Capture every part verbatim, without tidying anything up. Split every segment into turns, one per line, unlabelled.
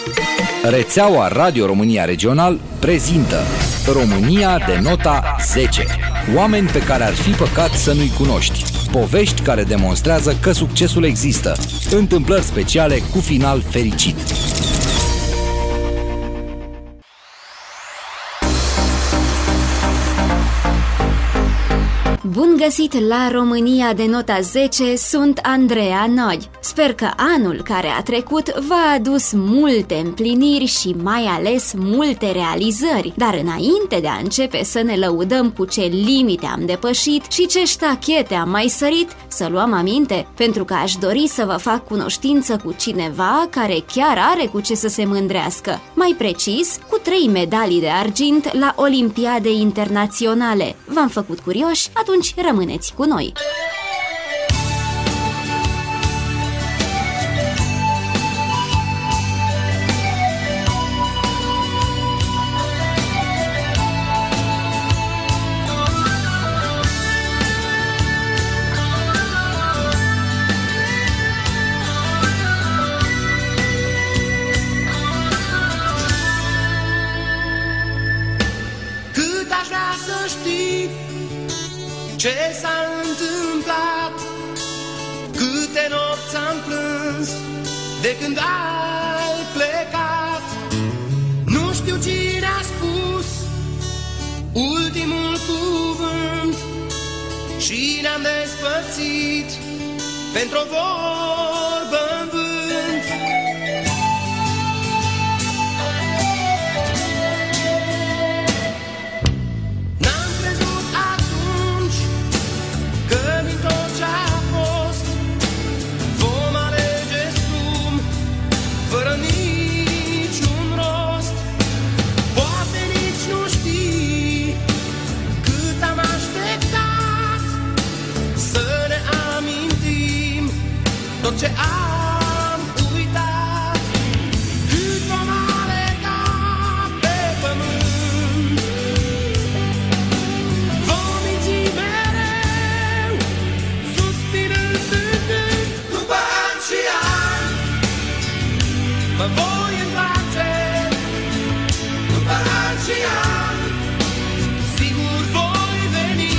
Rețeaua Radio România Regional prezintă România de nota zece. Oameni pe care ar fi păcat să nu-i cunoști. Povești care demonstrează că succesul există. Întâmplări speciale cu final fericit.
Bun găsit la România de nota zece, sunt Andreea Noi. Sper că anul care a trecut v-a adus multe împliniri și mai ales multe realizări. Dar înainte de a începe să ne lăudăm cu ce limite am depășit și ce ștachete am mai sărit, să luăm aminte, pentru că aș dori să vă fac cunoștință cu cineva care chiar are cu ce să se mândrească. Mai precis, cu trei medalii de argint la Olimpiade internaționale. V-am făcut curioși? Atunci rămâneți cu noi!
Cât aș vrea să știi ce s-a întâmplat, câte nopți am plâns de când ai plecat. Nu știu cine a spus ultimul cuvânt și ne-am despărțit pentru o vorbă în vânt. N-am crezut atunci că din tot ce-a fost vom alege scrum, fără niciun rost. Poate nici nu știi cât am așteptat să ne amintim tot ce am uitat. Cât vom alerga pe pământ, vom minți mereu, suspinând zâmbând. După ani și ani mă voi întoarce, după ani și ani sigur voi veni.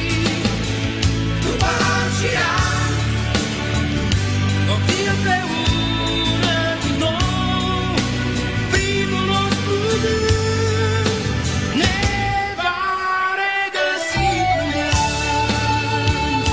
După ani și ani vom fi împreună din nou. Primul nostru gând ne va regăsi plângând.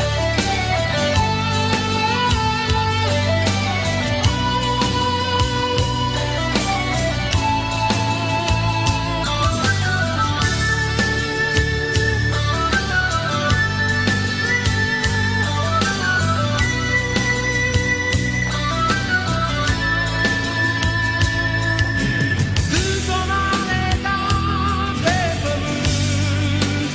Cât vom alerga pe pământ,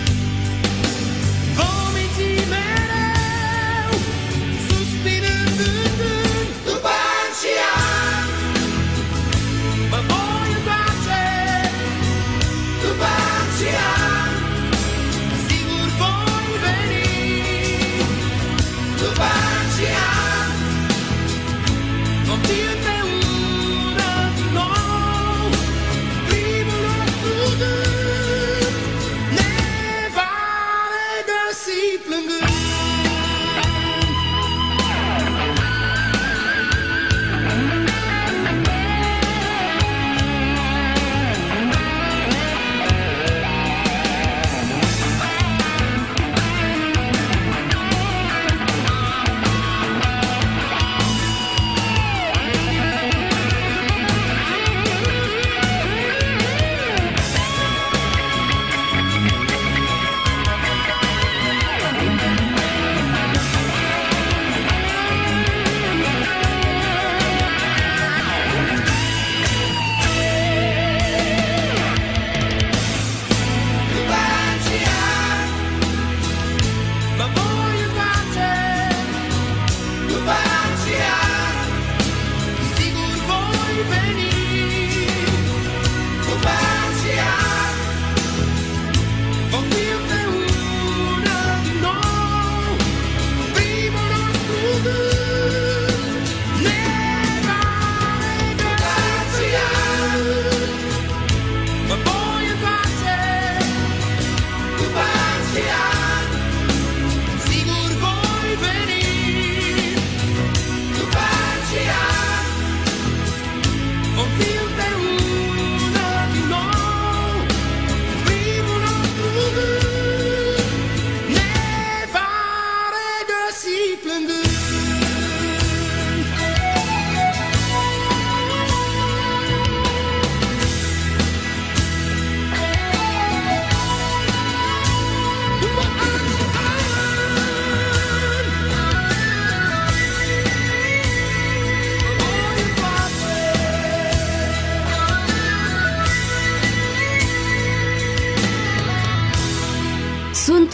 vom minți mereu, suspinând gândând. După ani și ani mă voi întoarce, după ani și ani sigur voi veni. După ani și ani vom fi împreună din nou. Primul nostru gând ne va regăsi plângând. După ani și ani mă voi întoarce, după ani și ani sigur voi veni. După ani și ani vom fi împreună din nou. Primul nostru gând ne va regăsi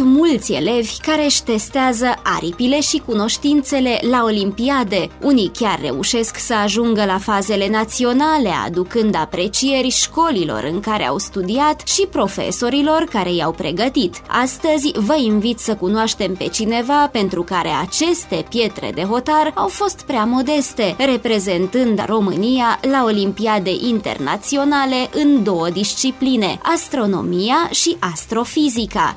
mulți elevi care își testează aripile și cunoștințele la olimpiade. Unii chiar reușesc să ajungă la fazele naționale, aducând aprecieri școlilor în care au studiat și profesorilor care i-au pregătit. Astăzi vă invit să cunoaștem pe cineva pentru care aceste pietre de hotar au fost prea modeste, reprezentând România la olimpiade internaționale în două discipline, astronomia și astrofizica.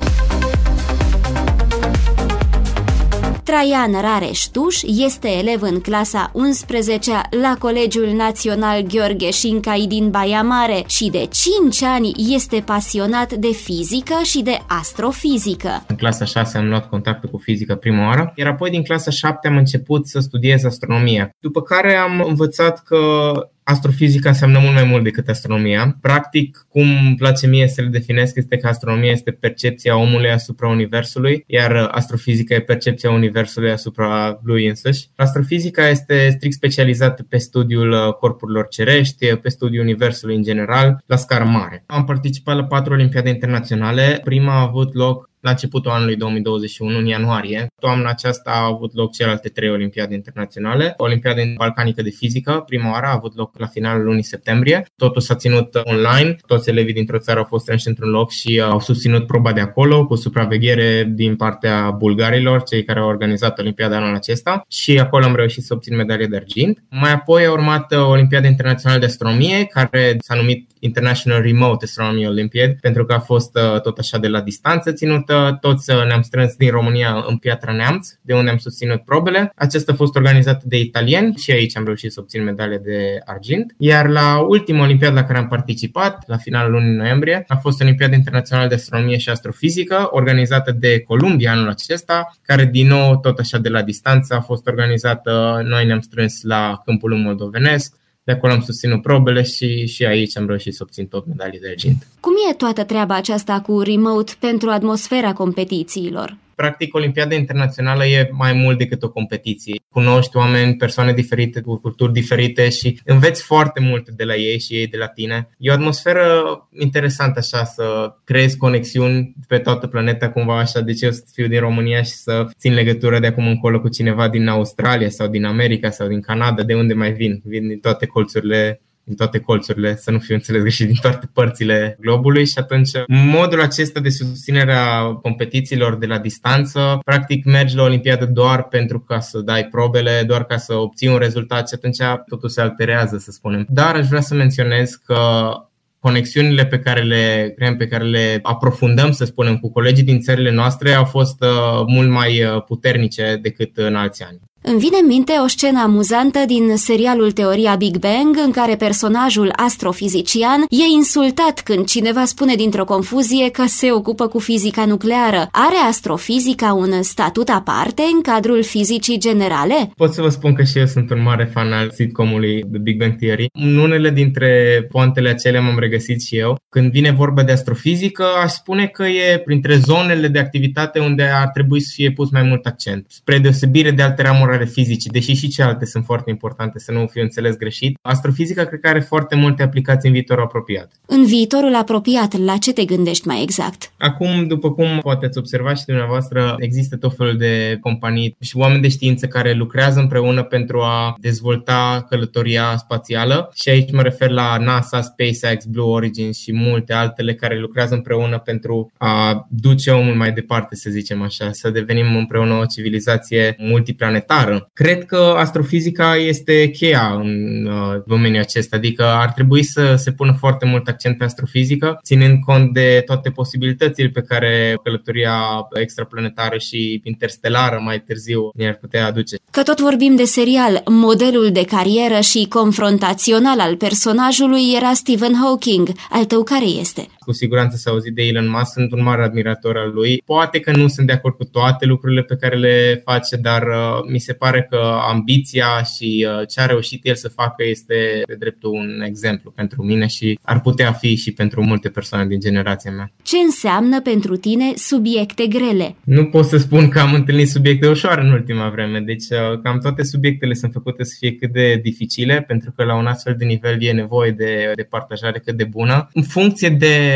Traian Rareș-Tuș este elev în clasa unsprezecea la Colegiul Național Gheorghe Șincai din Baia Mare și de cinci ani este pasionat de fizică și de astrofizică.
În clasa șase am luat contactul cu fizică prima oară, iar apoi din clasa șapte am început să studiez astronomia, după care am învățat că astrofizica înseamnă mult mai mult decât astronomia. Practic, cum îmi place mie să le definesc, este că astronomia este percepția omului asupra universului, iar astrofizica e percepția universului asupra lui însuși. Astrofizica este strict specializată pe studiul corpurilor cerești, pe studiul universului în general, la scară mare. Am participat la patru olimpiade internaționale. Prima a avut loc la începutul anului două mii douăzeci și unu, în ianuarie. Toamna aceasta au avut loc celelalte trei olimpiade internaționale. Olimpiada balcanică de fizică, prima oară, a avut loc la finalul lunii septembrie. Totul s-a ținut online. Toți elevii dintr-o țară au fost strânși într-un loc și au susținut proba de acolo, cu supraveghere din partea bulgarilor, cei care au organizat olimpiada anul acesta. Și acolo am reușit să obțin medalie de argint. Mai apoi a urmat Olimpiada Internațională de Astronomie, care s-a numit International Remote Astronomy Olympiad, pentru că a fost tot așa de la distanță ținută. Toți ne-am strâns din România în Piatra Neamț, de unde am susținut probele. Aceasta a fost organizată de italieni și aici am reușit să obțin medalie de argint. Iar la ultima olimpiadă la care am participat, la finalul lunii noiembrie, a fost Olimpiada Internațională de Astronomie și Astrofizică, organizată de Columbia anul acesta, care din nou tot așa de la distanță a fost organizată. Noi ne-am strâns la Câmpul Lung moldovenesc. De acolo am susținut probele și, și aici am reușit să obțin tot medalii de argint.
Cum e toată treaba aceasta cu remote pentru atmosfera competițiilor?
Practic, Olimpiada Internațională e mai mult decât o competiție. Cunoști oameni, persoane diferite, cu culturi diferite și înveți foarte mult de la ei și ei de la tine. E o atmosferă interesantă așa, să creezi conexiuni pe toată planeta cumva așa. De ce eu să fiu din România și să țin legătură de acum încolo cu cineva din Australia sau din America sau din Canada, de unde mai vin? Vin din toate colțurile din toate colțurile, să nu fiu înțeles greșit, din toate părțile globului și atunci modul acesta de susținere a competițiilor de la distanță, practic mergi la Olimpiadă doar pentru ca să dai probele, doar ca să obții un rezultat și atunci totul se alterează, să spunem. Dar aș vrea să menționez că conexiunile pe care le creăm, pe care le aprofundăm, să spunem, cu colegii din țările noastre au fost uh, mult mai puternice decât în alți ani.
Îmi vine în minte o scenă amuzantă din serialul Teoria Big Bang, în care personajul astrofizician e insultat când cineva spune dintr-o confuzie că se ocupă cu fizica nucleară. Are astrofizica un statut aparte în cadrul fizicii generale?
Pot să vă spun că și eu sunt un mare fan al sitcomului The Big Bang Theory. În unele dintre poantele acelea m-am regăsit și eu. Când vine vorba de astrofizică, aș spune că e printre zonele de activitate unde ar trebui să fie pus mai mult accent. Spre deosebire de alte ramuri ale fizicii, deși și celelalte sunt foarte importante, să nu fiu înțeles greșit, astrofizica cred că are foarte multe aplicații în viitorul apropiat.
În viitorul apropiat, la ce te gândești mai exact?
Acum, după cum poate ați observat și dumneavoastră, există tot felul de companii și oameni de știință care lucrează împreună pentru a dezvolta călătoria spațială și aici mă refer la NASA, SpaceX, Blue Origin și multe altele care lucrează împreună pentru a duce omul mai departe, să zicem așa, să devenim împreună o civilizație multiplanetară. Cred că astrofizica este cheia în uh, domeniul acesta, adică ar trebui să se pună foarte mult accent pe astrofizică, ținând cont de toate posibilitățile pe care călătoria extraplanetară și interstelară mai târziu ne-ar putea aduce.
Că tot vorbim de serial, modelul de carieră și confrontațional al personajului era Stephen Hawking. Al tău care este?
Cu siguranță s-a auzit de Elon Musk, sunt un mare admirator al lui. Poate că nu sunt de acord cu toate lucrurile pe care le face, dar uh, mi se pare că ambiția și uh, ce a reușit el să facă este de dreptul un exemplu pentru mine și ar putea fi și pentru multe persoane din generația mea.
Ce înseamnă pentru tine subiecte grele?
Nu pot să spun că am întâlnit subiecte ușoare în ultima vreme, deci uh, cam toate subiectele sunt făcute să fie cât de dificile, pentru că la un astfel de nivel e nevoie de, de partajare cât de bună. În funcție de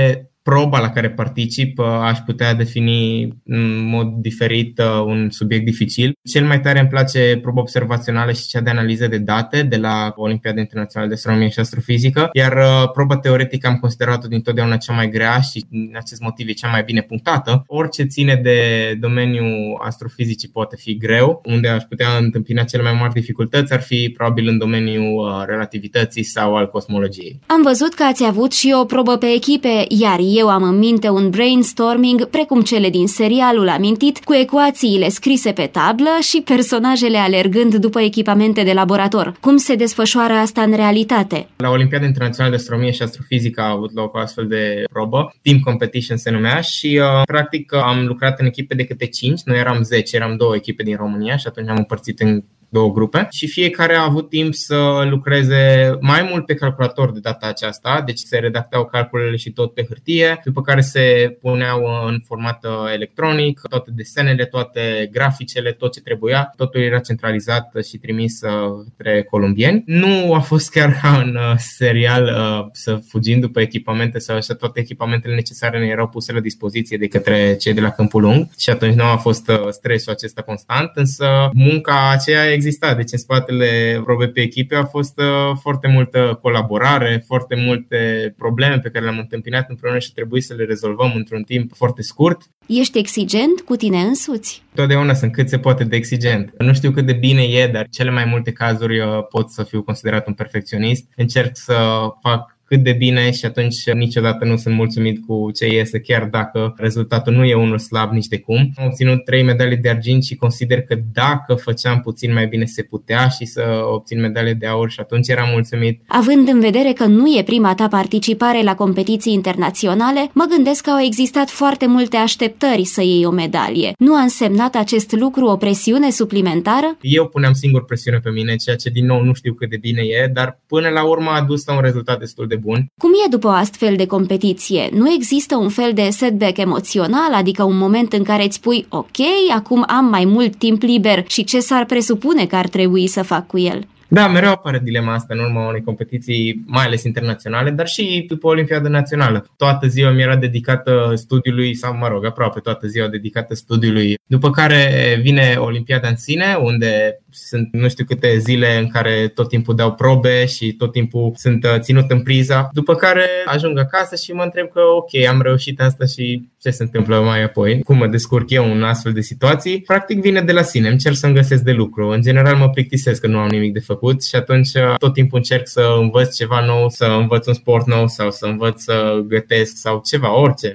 proba la care particip aș putea defini în mod diferit un subiect dificil. Cel mai tare îmi place proba observațională și cea de analiză de date de la Olimpiada Internațională de Astronomie și Astrofizică, iar proba teoretică am considerat-o dintotdeauna cea mai grea și din acest motiv e cea mai bine punctată. Orice ține de domeniul astrofizicii poate fi greu. Unde aș putea întâmpina cele mai mari dificultăți ar fi probabil în domeniul relativității sau al cosmologiei.
Am văzut că ați avut și o probă pe echipe, iar eu am în minte un brainstorming precum cele din serialul amintit, cu ecuațiile scrise pe tablă și personajele alergând după echipamente de laborator. Cum se desfășoară asta în realitate?
La Olimpiada Internațională de Astronomie și Astrofizică a avut loc o astfel de probă, Team Competition se numea și uh, practic am lucrat în echipe de câte cinci, noi eram zece, eram două echipe din România și atunci am împărțit în două grupe și fiecare a avut timp să lucreze mai mult pe calculator de data aceasta, deci se redactau calculele și tot pe hârtie, după care se puneau în format electronic, toate desenele, toate graficele, tot ce trebuia, totul era centralizat și trimis către columbieni. Nu a fost chiar ca în serial să fugim după echipamente sau așa, toate echipamentele necesare ne erau puse la dispoziție de către cei de la Câmpul Lung și atunci nu a fost stresul acesta constant, însă munca aceea exista, deci în spatele probei pe echipe a fost uh, foarte multă colaborare, foarte multe probleme pe care le-am întâmpinat împreună și trebuie să le rezolvăm într-un timp foarte scurt.
Ești exigent cu tine însuți?
Totdeauna sunt cât se poate de exigent. Nu știu cât de bine e, dar cele mai multe cazuri uh, pot să fiu considerat un perfecționist. Încerc să fac cât de bine și atunci niciodată nu sunt mulțumit cu ce iese, chiar dacă rezultatul nu e unul slab nici de cum. Am obținut trei medalii de argint și consider că dacă făceam puțin mai bine se putea și să obțin medalie de aur și atunci eram mulțumit.
Având în vedere că nu e prima ta participare la competiții internaționale, mă gândesc că au existat foarte multe așteptări să iei o medalie. Nu a însemnat acest lucru o presiune suplimentară?
Eu puneam singur presiune pe mine, ceea ce din nou nu știu cât de bine e, dar până la urmă a dus la un rezultat destul de bun.
Cum e după o astfel de competiție? Nu există un fel de setback emoțional, adică un moment în care îți spui ok, acum am mai mult timp liber și ce s-ar presupune că ar trebui să fac cu el?
Da, mereu apare dilema asta în urma unei competiții, mai ales internaționale, dar și după Olimpiada Națională. Toată ziua mi era dedicată studiului, sau mă rog, aproape toată ziua dedicată studiului. După care vine Olimpiada în sine, unde sunt nu știu câte zile în care tot timpul dau probe și tot timpul sunt ținut în priza. După care ajung acasă și mă întreb că ok, am reușit asta și ce se întâmplă mai apoi? Cum mă descurc eu în astfel de situații? Practic vine de la sine, încerc să-mi găsesc de lucru. În general mă plictisesc că nu am nimic de făcut și atunci tot timpul încerc să învăț ceva nou, să învăț un sport nou sau să învăț să gătesc sau ceva, orice.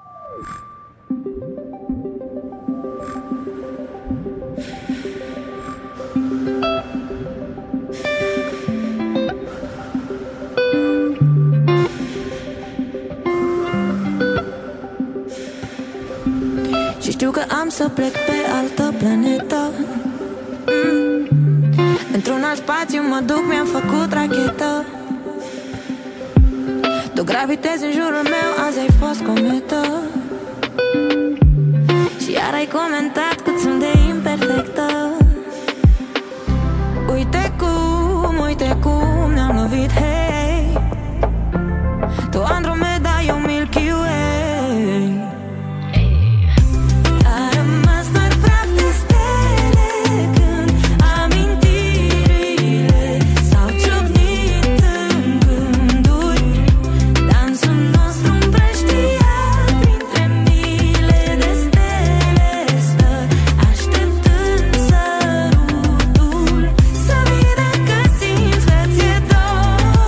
Și știu că am să plec pe altă planetă, mm. într-un alt spațiu mă duc, mi-am făcut rachetă. Tu gravitezi în jurul meu, azi ai fost cometă. Și iar ai comentat cât sunt de imperfectă. Uite cum, uite cum ne-am lovit, hei. Tu Andromeda, eu Milky Way. Să vii dacă simți că ți-e dor.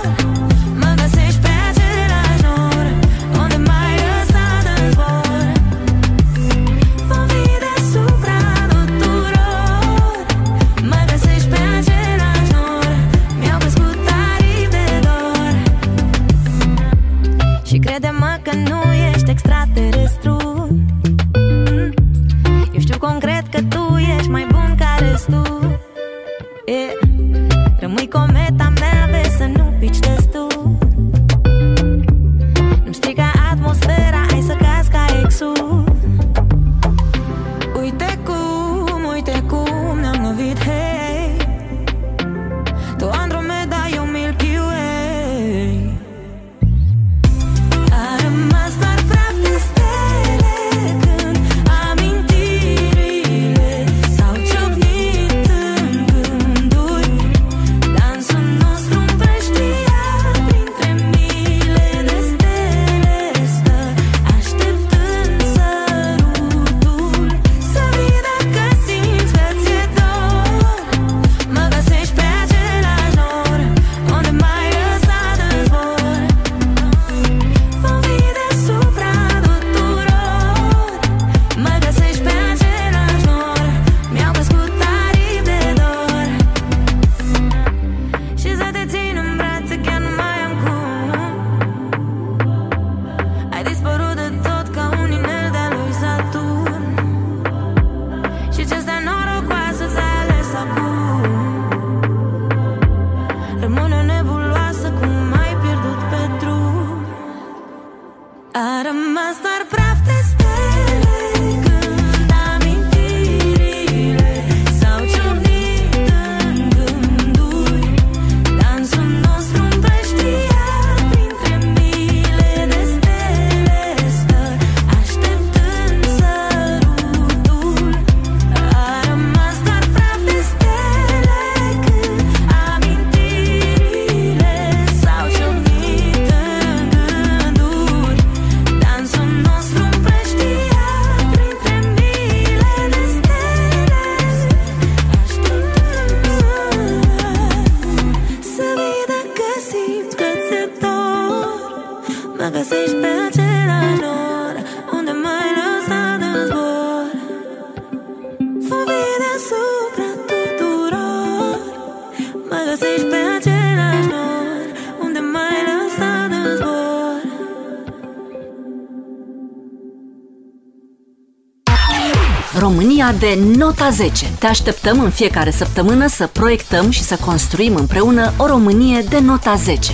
Mă găsești pe același nor unde m-ai lăsat în zbor. Fum vii deasupra tuturor. Mă găsești pe același nor unde m-ai lăsat în zbor.
România de nota zece. Te așteptăm în fiecare săptămână să proiectăm și să construim împreună o Românie de nota zece.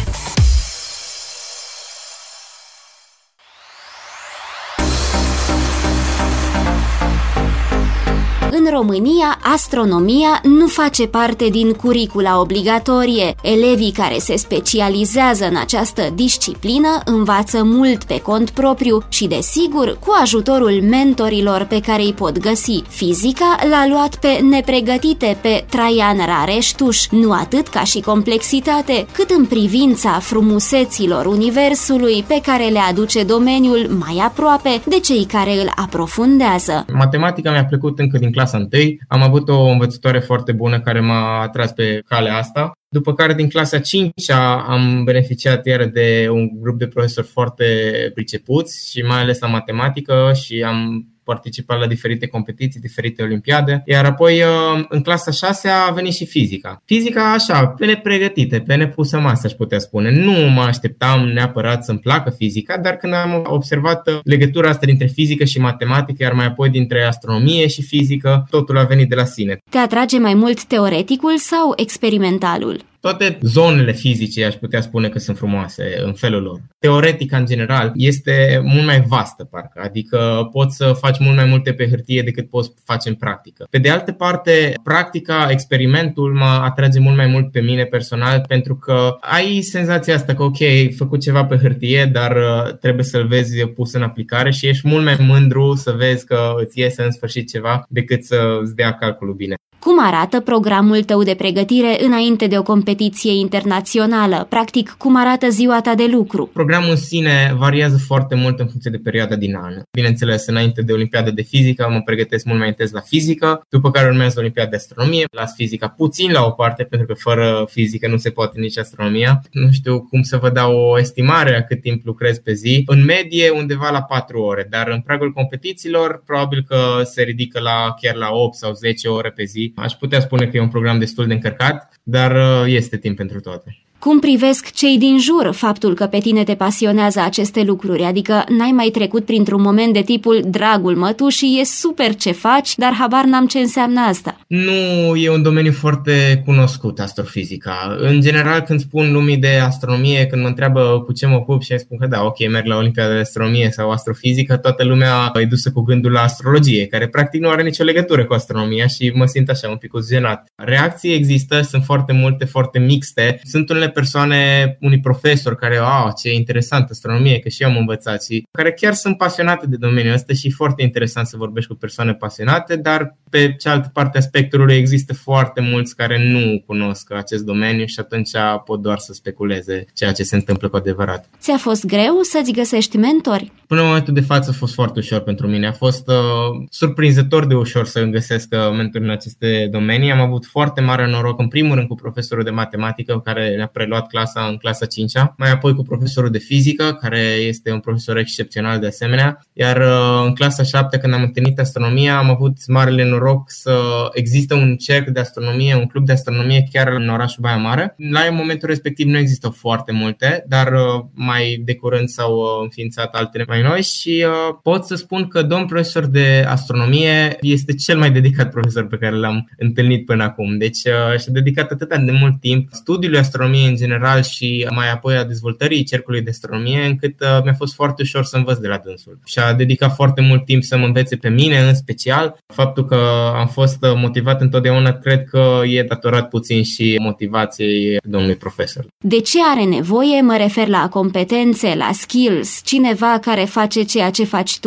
În România, astronomia nu face parte din curicula obligatorie. Elevii care se specializează în această disciplină învață mult pe cont propriu și, desigur, cu ajutorul mentorilor pe care îi pot găsi. Fizica l-a luat pe nepregătite pe Traian Rareștuș, nu atât ca și complexitate, cât în privința frumuseților universului pe care le aduce domeniul mai aproape de cei care îl aprofundează.
Matematica mi-a plăcut încă din clasa întâi. Am avut o învățătoare foarte bună care m-a atras pe calea asta. După care din clasa a cincea am beneficiat iar de un grup de profesori foarte pricepuți și mai ales la matematică și am participat la diferite competiții, diferite olimpiade, iar apoi în clasa a șasea a venit și fizica. Fizica așa, pe nepregătite, pe nepusă masă, aș putea spune. Nu mă așteptam neapărat să-mi placă fizica, dar când am observat legătura asta dintre fizică și matematică, iar mai apoi dintre astronomie și fizică, totul a venit de la sine.
Te atrage mai mult teoreticul sau experimentalul?
Toate zonele fizice aș putea spune că sunt frumoase în felul lor. Teoretica, în general, este mult mai vastă, parcă, adică poți să faci mult mai multe pe hârtie decât poți face în practică. Pe de altă parte, practica, experimentul mă atrage mult mai mult pe mine personal, pentru că ai senzația asta că, ok, ai făcut ceva pe hârtie, dar trebuie să-l vezi pus în aplicare și ești mult mai mândru să vezi că îți iese în sfârșit ceva decât să îți dea calculul bine.
Cum arată programul tău de pregătire înainte de o competiție internațională? Practic, cum arată ziua ta de lucru?
Programul în sine variază foarte mult în funcție de perioada din an. Bineînțeles, înainte de Olimpiada de Fizică mă pregătesc mult mai intens la fizică, după care urmează Olimpiada de Astronomie, las fizica puțin la o parte, pentru că fără fizică nu se poate nici astronomia. Nu știu cum să vă dau o estimare a cât timp lucrez pe zi. În medie undeva la patru ore, dar în pragul competițiilor probabil că se ridică la chiar la opt sau zece ore pe zi. Aș putea spune că e un program destul de încărcat, dar este timp pentru toate.
Cum privesc cei din jur faptul că pe tine te pasionează aceste lucruri? Adică n-ai mai trecut printr-un moment de tipul dragul mătușii, e super ce faci, dar habar n-am ce înseamnă asta.
Nu e un domeniu foarte cunoscut, astrofizica. În general, când spun lumii de astronomie, când mă întreabă cu ce mă ocup și îmi spun că da, ok, merg la Olimpiada de Astronomie sau astrofizică, toată lumea e dusă cu gândul la astrologie, care practic nu are nicio legătură cu astronomia și mă simt așa un pic jenat. Reacții există, sunt foarte multe, foarte mixte. Sunt unele persoane, unii profesori care, au, ce interesant astronomie, că și eu am învățat și care chiar sunt pasionate de domeniul ăsta și e foarte interesant să vorbești cu persoane pasionate, dar pe cealaltă parte a spectrului există foarte mulți care nu cunosc acest domeniu și atunci pot doar să speculeze ceea ce se întâmplă cu adevărat.
Ți-a fost greu să-ți găsești mentori?
Până în momentul de față a fost foarte ușor pentru mine. A fost uh, surprinzător de ușor să îmi găsesc mentori în aceste domenii. Am avut foarte mare noroc, în primul rând cu profesorul de matematică care ne-a preluat clasa în clasa a cincea, mai apoi cu profesorul de fizică, care este un profesor excepțional de asemenea, iar uh, în clasa a șaptea, când am întâlnit astronomia, am avut marele noroc să există un cerc de astronomie, un club de astronomie chiar în orașul Baia Mare. La momentul respectiv nu există foarte multe, dar uh, mai de curând s-au uh, înființat altele mai noi și uh, pot să spun că domnul profesor de astronomie este cel mai dedicat profesor pe care l-am întâlnit până acum. Deci uh, și-a dedicat atât de mult timp studiului astronomiei în general și mai apoi a dezvoltării cercului de astronomie, încât uh, mi-a fost foarte ușor să învăț de la dânsul. Și-a dedicat foarte mult timp să mă învețe pe mine, în special. Faptul că am fost motivat întotdeauna, cred că e datorat puțin și motivației domnului profesor.
De ce are nevoie? Mă refer la competențe, la skills, cineva care face ceea ce faci tu.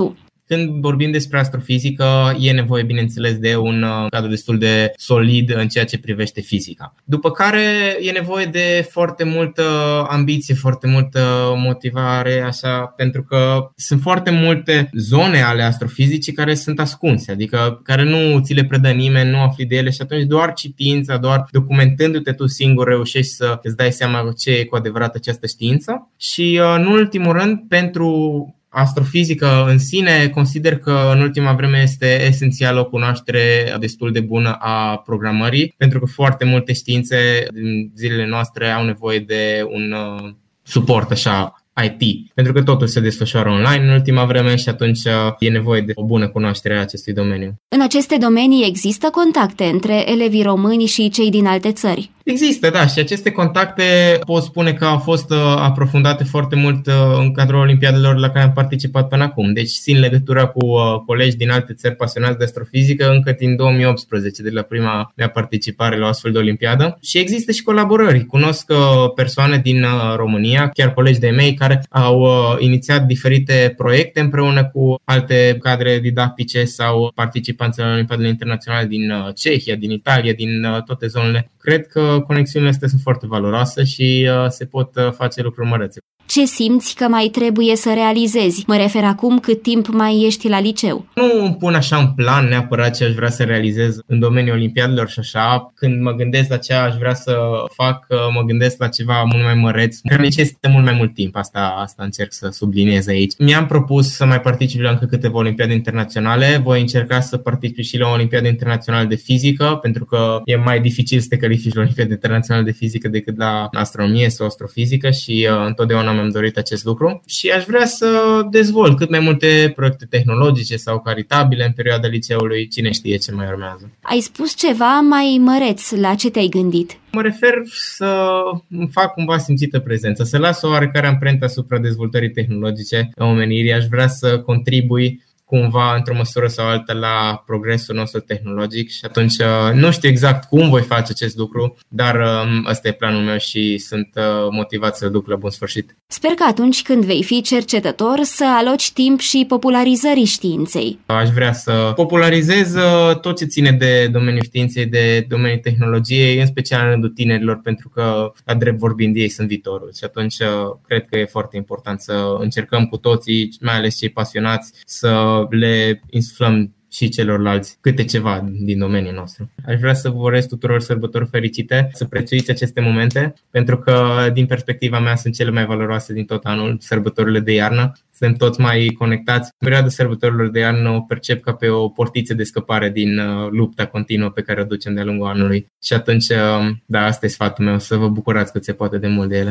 Când vorbim despre astrofizică, e nevoie, bineînțeles, de un cadru destul de solid în ceea ce privește fizica. După care e nevoie de foarte multă ambiție, foarte multă motivare, așa, pentru că sunt foarte multe zone ale astrofizicii care sunt ascunse, adică care nu ți le predă nimeni, nu afli de ele și atunci doar citind, doar documentându-te tu singur reușești să îți dai seama ce e cu adevărat această știință. Și în ultimul rând, pentru astrofizică în sine, consider că în ultima vreme este esențială o cunoaștere destul de bună a programării, pentru că foarte multe științe din zilele noastre au nevoie de un suport așa I T, pentru că totul se desfășoară online în ultima vreme și atunci e nevoie de o bună cunoaștere a acestui domeniu.
În aceste domenii există contacte între elevii români și cei din alte țări?
Există, da, și aceste contacte pot spune că au fost aprofundate foarte mult în cadrul olimpiadelor la care am participat până acum. Deci țin legătura cu colegi din alte țări pasionați de astrofizică încă din două mii optsprezece, de la prima mea participare la o astfel de olimpiadă. Și există și colaborări. Cunosc persoane din România, chiar colegi de-ai mei, care au inițiat diferite proiecte împreună cu alte cadre didactice sau participanți la olimpiadele internaționale din Cehia, din Italia, din toate zonele. Cred că conexiunile astea sunt foarte valoroase și uh, se pot uh, face lucruri mărețe.
Ce simți că mai trebuie să realizezi? Mă refer acum cât timp mai ești la liceu.
Nu îmi pun așa în plan neapărat ce aș vrea să realizez în domeniul olimpiadelor și așa. Când mă gândesc la ce aș vrea să fac, mă gândesc la ceva mult mai măreț, care necesită mult mai mult timp. Asta, asta încerc să subliniez aici. Mi-am propus să mai particip la încă câteva olimpiade internaționale. Voi încerca să particip și la o olimpiadă internațională de fizică, pentru că e mai dificil să te califici la olimpiade internaționale de fizică decât la astronomie sau astrofizică și uh, întotdeauna mi-am dorit acest lucru și aș vrea să dezvolt cât mai multe proiecte tehnologice sau caritabile în perioada liceului, cine știe ce mai urmează.
Ai spus ceva mai măreț, la ce te-ai gândit?
Mă refer să îmi fac cumva simțită prezență, să las o oarecare amprentă asupra dezvoltării tehnologice a omenirii, aș vrea să contribui cumva, într-o măsură sau alta, la progresul nostru tehnologic și atunci nu știu exact cum voi face acest lucru, dar ăsta e planul meu și sunt motivat să-l duc la bun sfârșit.
Sper că atunci când vei fi cercetător să aloci timp și popularizării științei.
Aș vrea să popularizez tot ce ține de domeniul științei, de domeniul tehnologiei, în special în rândul tinerilor, pentru că, la drept vorbind, ei sunt viitorul și atunci cred că e foarte important să încercăm cu toții, mai ales cei pasionați, să le insuflăm și celorlalți câte ceva din domeniul nostru. Aș vrea să vă urez tuturor sărbători fericite, să prețuiți aceste momente, pentru că din perspectiva mea sunt cele mai valoroase din tot anul, sărbătorile de iarnă. Suntem toți mai conectați. Perioada sărbătorilor de iarnă o percep ca pe o portiță de scăpare din lupta continuă pe care o ducem de-a lungul anului. Și atunci, da, asta e sfatul meu, să vă bucurați cât se poate de mult de ele.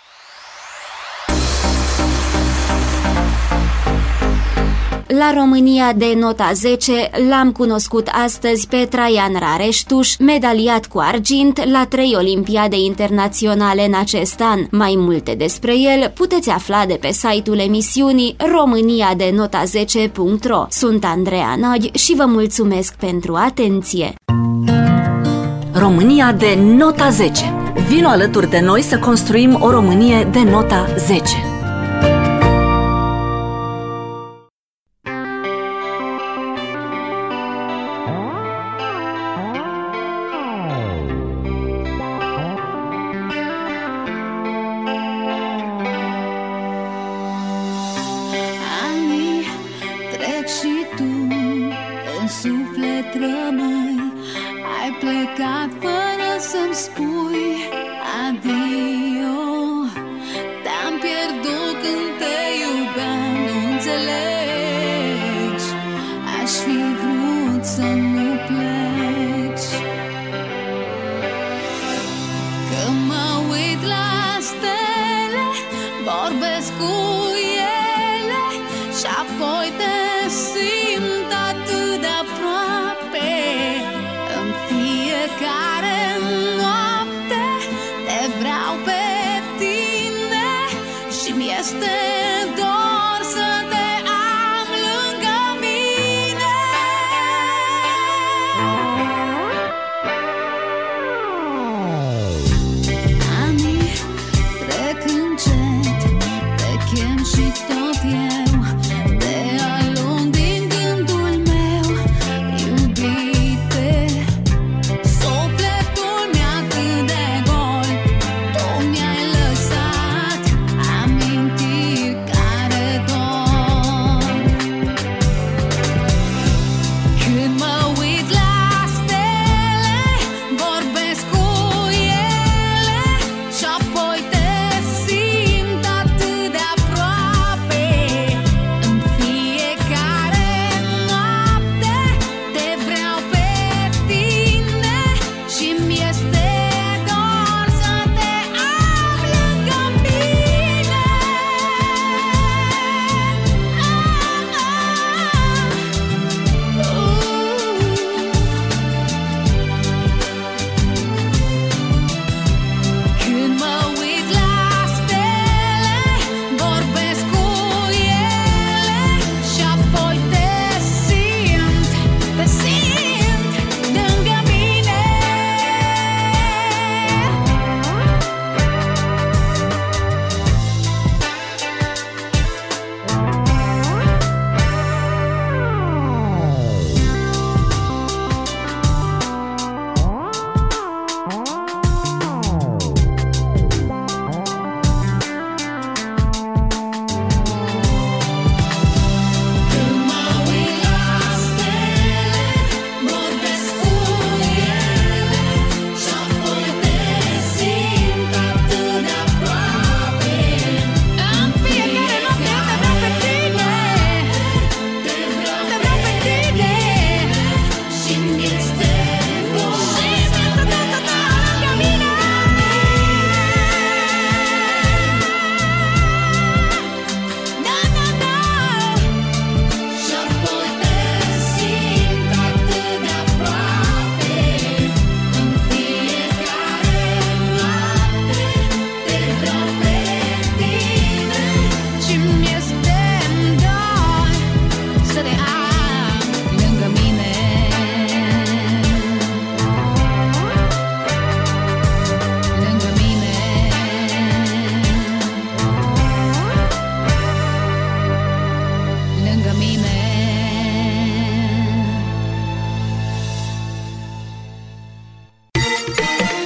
La România de nota zece l-am cunoscut astăzi pe Traian Rareștuș, medaliat cu argint la trei olimpiade internaționale în acest an. Mai multe despre el puteți afla de pe site-ul emisiunii românia de nota zece punct ro. Sunt Andreea Nodь și vă mulțumesc pentru atenție!
România de nota zece. Vino alături de noi să construim o Românie de nota zece.
Plecat fără să-mi spui adio. Te-am pierdut când te iubeam, nu înțelegi. Aș fi vrut să nu pleci. Când mă uit la stele, vorbesc cu ele și apoi te simt atât de aproape. Fiecare noapte te vreau pe tine și-mi este dor să te am lângă mine. Anii trec încet, te chem și tot eu de-a lungii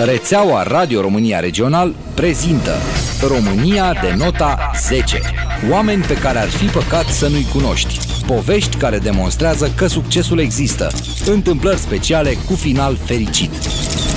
Rețeaua Radio România Regional prezintă România de nota zece. Oameni pe care ar fi păcat să nu-i cunoști. Povești care demonstrează că succesul există. Întâmplări speciale cu final fericit.